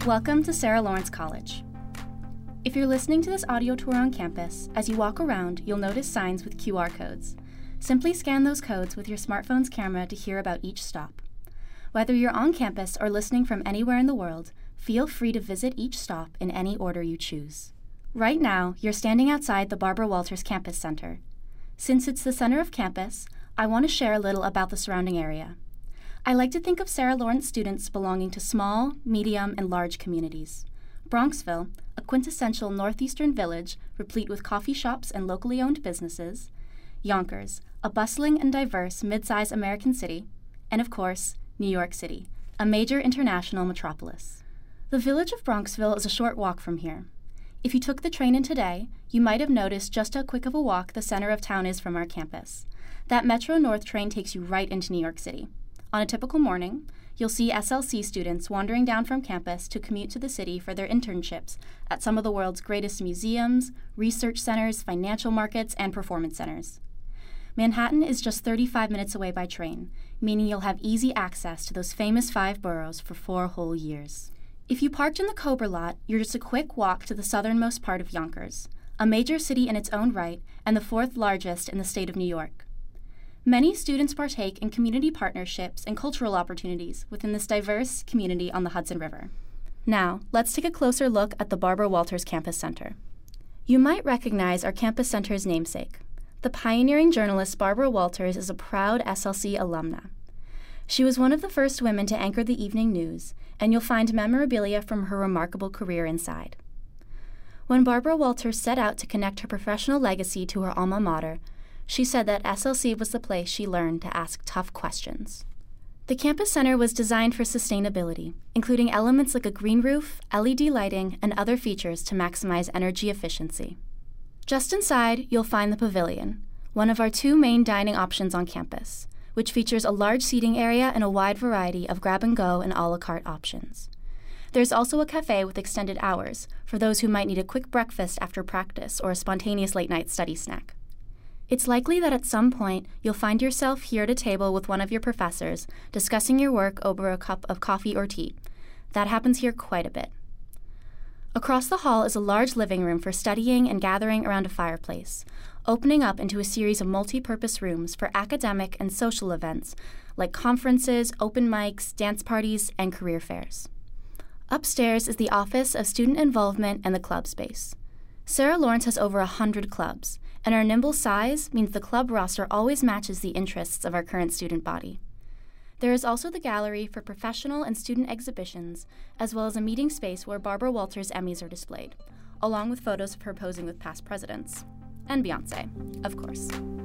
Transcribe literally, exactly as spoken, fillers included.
Welcome to Sarah Lawrence College. If you're listening to this audio tour on campus, as you walk around, you'll notice signs with Q R codes. Simply scan those codes with your smartphone's camera to hear about each stop. Whether you're on campus or listening from anywhere in the world, feel free to visit each stop in any order you choose. Right now, you're standing outside the Barbara Walters Campus Center. Since it's the center of campus, I want to share a little about the surrounding area. I like to think of Sarah Lawrence students belonging to small, medium, and large communities. Bronxville, a quintessential northeastern village replete with coffee shops and locally owned businesses. Yonkers, a bustling and diverse mid-sized American city. And of course, New York City, a major international metropolis. The village of Bronxville is a short walk from here. If you took the train in today, you might have noticed just how quick of a walk the center of town is from our campus. That Metro North train takes you right into New York City. On a typical morning, you'll see S L C students wandering down from campus to commute to the city for their internships at some of the world's greatest museums, research centers, financial markets, and performance centers. Manhattan is just thirty-five minutes away by train, meaning you'll have easy access to those famous five boroughs for four whole years. If you parked in the Cobra lot, you're just a quick walk to the southernmost part of Yonkers, a major city in its own right and the fourth largest in the state of New York. Many students partake in community partnerships and cultural opportunities within this diverse community on the Hudson River. Now, let's take a closer look at the Barbara Walters Campus Center. You might recognize our campus center's namesake. The pioneering journalist Barbara Walters is a proud S L C alumna. She was one of the first women to anchor the evening news, and you'll find memorabilia from her remarkable career inside. When Barbara Walters set out to connect her professional legacy to her alma mater, she said that S L C was the place she learned to ask tough questions. The campus center was designed for sustainability, including elements like a green roof, L E D lighting, and other features to maximize energy efficiency. Just inside, you'll find the pavilion, one of our two main dining options on campus, which features a large seating area and a wide variety of grab-and-go and a la carte options. There's also a cafe with extended hours for those who might need a quick breakfast after practice or a spontaneous late-night study snack. It's likely that at some point you'll find yourself here at a table with one of your professors discussing your work over a cup of coffee or tea. That happens here quite a bit. Across the hall is a large living room for studying and gathering around a fireplace, opening up into a series of multi-purpose rooms for academic and social events like conferences, open mics, dance parties, and career fairs. Upstairs is the Office of Student Involvement and the club space. Sarah Lawrence has over a hundred clubs, and our nimble size means the club roster always matches the interests of our current student body. There is also the gallery for professional and student exhibitions, as well as a meeting space where Barbara Walters Emmys are displayed, along with photos of her posing with past presidents. And Beyoncé, of course.